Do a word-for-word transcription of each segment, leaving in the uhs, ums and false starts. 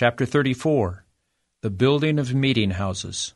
Chapter thirty-four, The Building of Meeting Houses.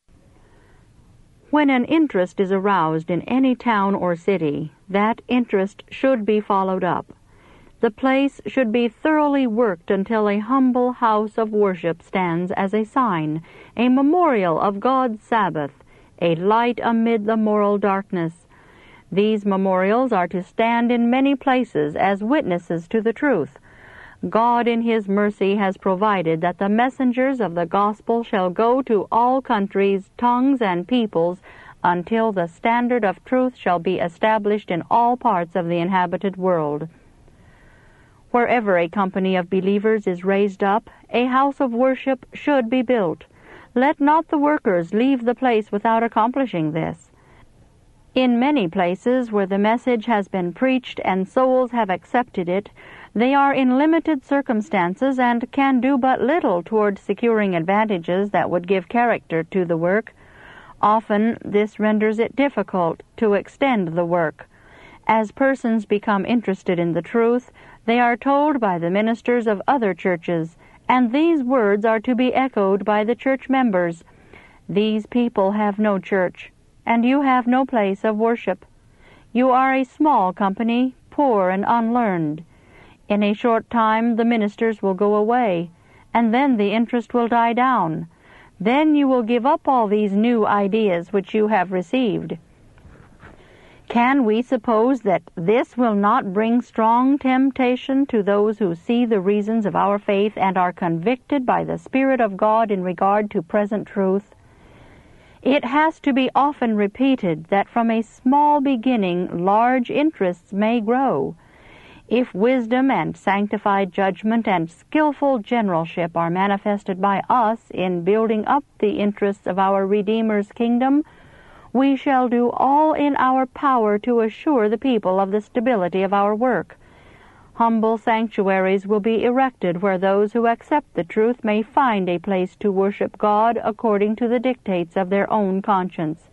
When an interest is aroused in any town or city, that interest should be followed up. The place should be thoroughly worked until a humble house of worship stands as a sign, a memorial of God's Sabbath, a light amid the moral darkness. These memorials are to stand in many places as witnesses to the truth. God in His mercy has provided that the messengers of the gospel shall go to all countries, tongues, and peoples until the standard of truth shall be established in all parts of the inhabited world. Wherever a company of believers is raised up, a house of worship should be built. Let not the workers leave the place without accomplishing this. In many places where the message has been preached and souls have accepted it, they are in limited circumstances and can do but little toward securing advantages that would give character to the work. Often this renders it difficult to extend the work. As persons become interested in the truth, they are told by the ministers of other churches, and these words are to be echoed by the church members. These people have no church, and you have no place of worship. You are a small company, poor and unlearned. In a short time the ministers will go away, and then the interest will die down. Then you will give up all these new ideas which you have received. Can we suppose that this will not bring strong temptation to those who see the reasons of our faith and are convicted by the Spirit of God in regard to present truth? It has to be often repeated that from a small beginning large interests may grow. If wisdom and sanctified judgment and skillful generalship are manifested by us in building up the interests of our Redeemer's kingdom, we shall do all in our power to assure the people of the stability of our work. Humble sanctuaries will be erected where those who accept the truth may find a place to worship God according to the dictates of their own conscience.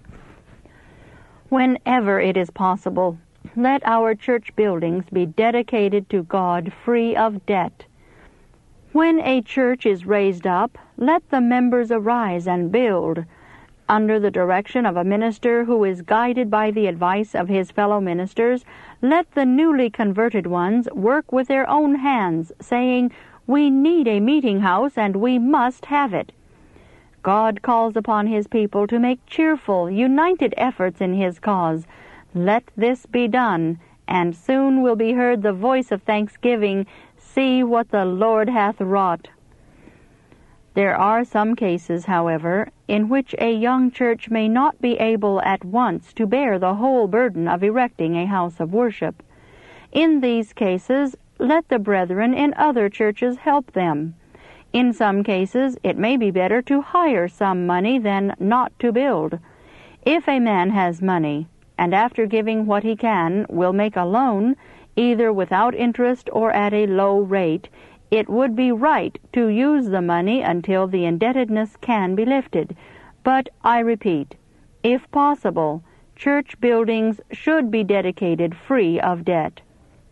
Whenever it is possible, let our church buildings be dedicated to God free of debt. When a church is raised up, let the members arise and build, under the direction of a minister who is guided by the advice of his fellow ministers. Let the newly converted ones work with their own hands, saying, "We need a meeting house, and we must have it." God calls upon His people to make cheerful, united efforts in His cause. Let this be done, and soon will be heard the voice of thanksgiving, "See what the Lord hath wrought." There are some cases, however, in which a young church may not be able at once to bear the whole burden of erecting a house of worship. In these cases, let the brethren in other churches help them. In some cases, it may be better to hire some money than not to build. If a man has money, and after giving what he can will make a loan, either without interest or at a low rate, it would be right to use the money until the indebtedness can be lifted. But, I repeat, if possible, church buildings should be dedicated free of debt.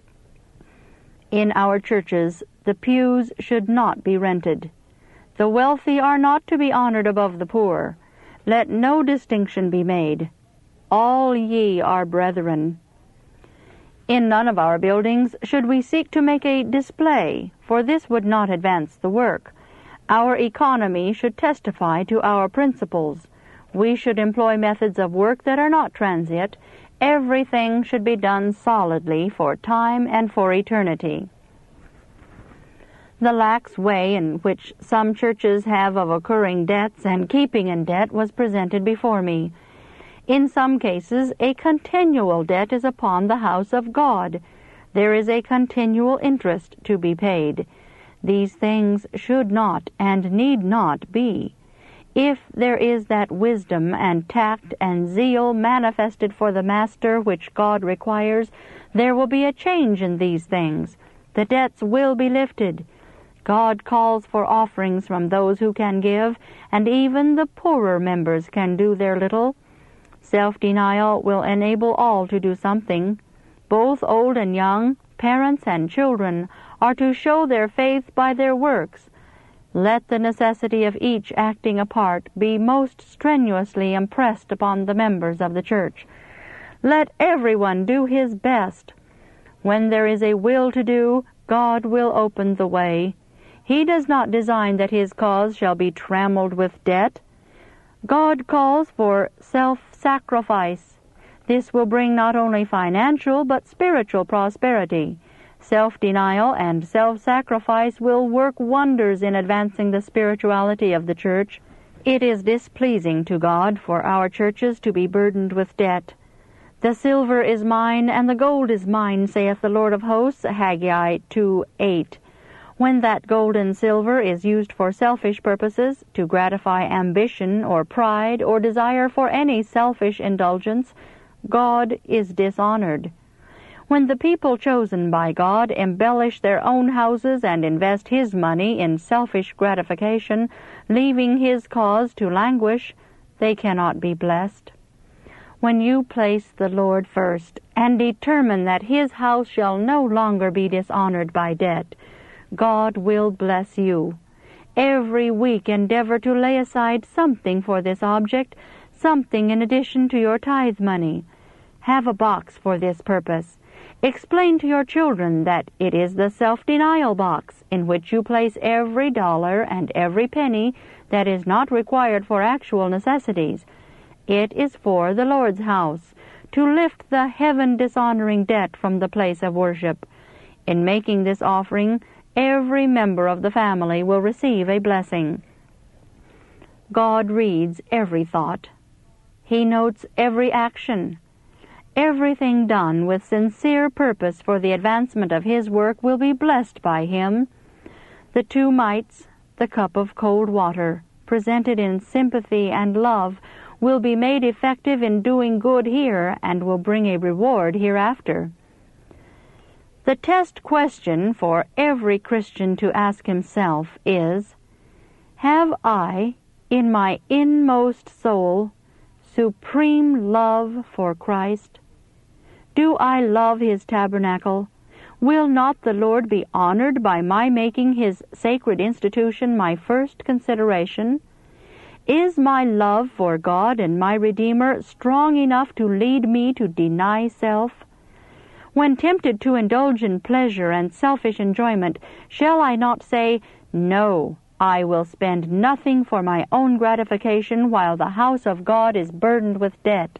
In our churches, the pews should not be rented. The wealthy are not to be honored above the poor. Let no distinction be made. All ye are brethren. In none of our buildings should we seek to make a display, for this would not advance the work. Our economy should testify to our principles. We should employ methods of work that are not transient. Everything should be done solidly for time and for eternity. The lax way in which some churches have of incurring debts and keeping in debt was presented before me. In some cases, a continual debt is upon the house of God. There is a continual interest to be paid. These things should not and need not be. If there is that wisdom and tact and zeal manifested for the master which God requires, there will be a change in these things. The debts will be lifted. God calls for offerings from those who can give, and even the poorer members can do their little. Self-denial will enable all to do something. Both old and young, parents and children, are to show their faith by their works. Let the necessity of each acting a part be most strenuously impressed upon the members of the church. Let everyone do his best. When there is a will to do, God will open the way. He does not design that his cause shall be trammeled with debt. God calls for self-sacrifice. This will bring not only financial but spiritual prosperity. Self-denial and self-sacrifice will work wonders in advancing the spirituality of the church. It is displeasing to God for our churches to be burdened with debt. The silver is mine, and the gold is mine, saith the Lord of hosts, Haggai two eight. When that gold and silver is used for selfish purposes, to gratify ambition or pride or desire for any selfish indulgence, God is dishonored. When the people chosen by God embellish their own houses and invest his money in selfish gratification, leaving his cause to languish, they cannot be blessed. When you place the Lord first and determine that his house shall no longer be dishonored by debt, God will bless you. Every week endeavor to lay aside something for this object, something in addition to your tithe money. Have a box for this purpose. Explain to your children that it is the self-denial box in which you place every dollar and every penny that is not required for actual necessities. It is for the Lord's house, to lift the heaven-dishonoring debt from the place of worship. In making this offering, every member of the family will receive a blessing. God reads every thought. He notes every action. Everything done with sincere purpose for the advancement of his work will be blessed by him. The two mites, the cup of cold water, presented in sympathy and love, will be made effective in doing good here and will bring a reward hereafter. The test question for every Christian to ask himself is, have I, in my inmost soul, supreme love for Christ? Do I love his tabernacle? Will not the Lord be honored by my making his sacred institution my first consideration? Is my love for God and my Redeemer strong enough to lead me to deny self? When tempted to indulge in pleasure and selfish enjoyment, shall I not say, "No, I will spend nothing for my own gratification while the house of God is burdened with debt"?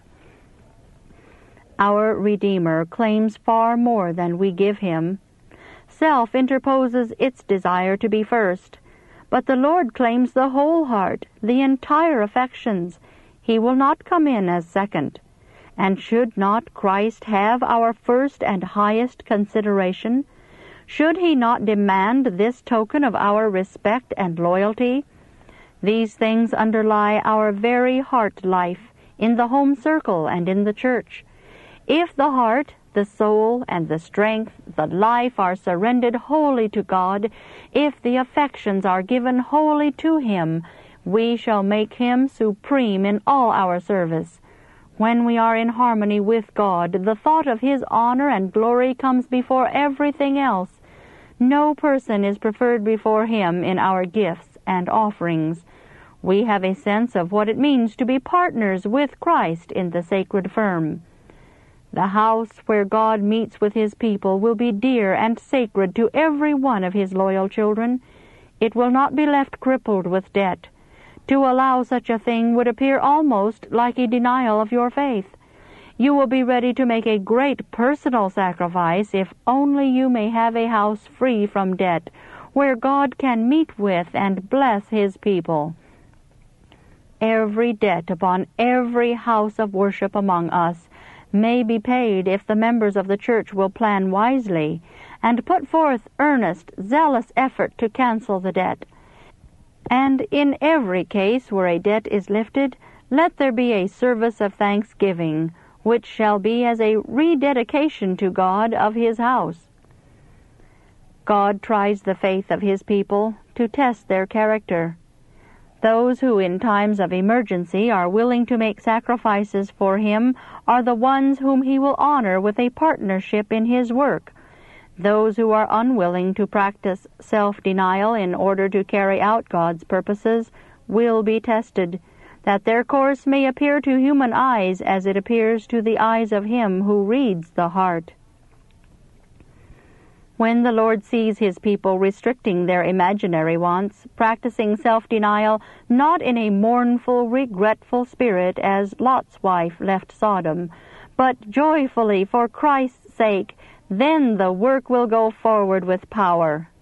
Our Redeemer claims far more than we give him. Self interposes its desire to be first. But the Lord claims the whole heart, the entire affections. He will not come in as second. And should not Christ have our first and highest consideration? Should he not demand this token of our respect and loyalty? These things underlie our very heart life, in the home circle and in the church. If the heart, the soul, and the strength, the life are surrendered wholly to God, if the affections are given wholly to him, we shall make him supreme in all our service. When we are in harmony with God, the thought of his honor and glory comes before everything else. No person is preferred before him in our gifts and offerings. We have a sense of what it means to be partners with Christ in the sacred firm. The house where God meets with his people will be dear and sacred to every one of his loyal children. It will not be left crippled with debt. To allow such a thing would appear almost like a denial of your faith. You will be ready to make a great personal sacrifice if only you may have a house free from debt, where God can meet with and bless his people. Every debt upon every house of worship among us may be paid if the members of the church will plan wisely and put forth earnest, zealous effort to cancel the debt. And in every case where a debt is lifted, let there be a service of thanksgiving, which shall be as a rededication to God of his house. God tries the faith of his people to test their character. Those who in times of emergency are willing to make sacrifices for him are the ones whom he will honor with a partnership in his work. Those who are unwilling to practice self-denial in order to carry out God's purposes will be tested, that their course may appear to human eyes as it appears to the eyes of Him who reads the heart. When the Lord sees His people restricting their imaginary wants, practicing self-denial not in a mournful, regretful spirit as Lot's wife left Sodom, but joyfully for Christ's sake, then the work will go forward with power.